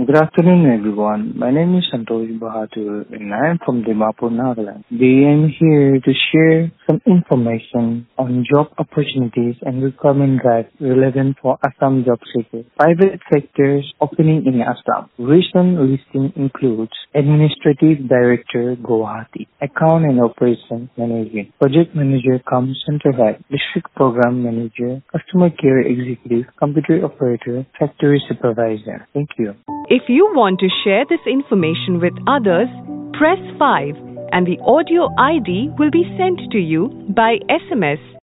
Good afternoon, everyone. My name is Santosh Bahadur, and I am from Dimapur, Nagaland. I am here to share some information on job opportunities and recruitment drive relevant for Assam job seekers. Private sectors opening in Assam. Recent listing includes Administrative Director, Guwahati, Account and Operations Manager, Project Manager cum Center Head, District Program Manager, Customer Care Executive, Computer Operator, Factory Supervisor. Thank you. If you want to share this information with others, press 5 and the audio ID will be sent to you by SMS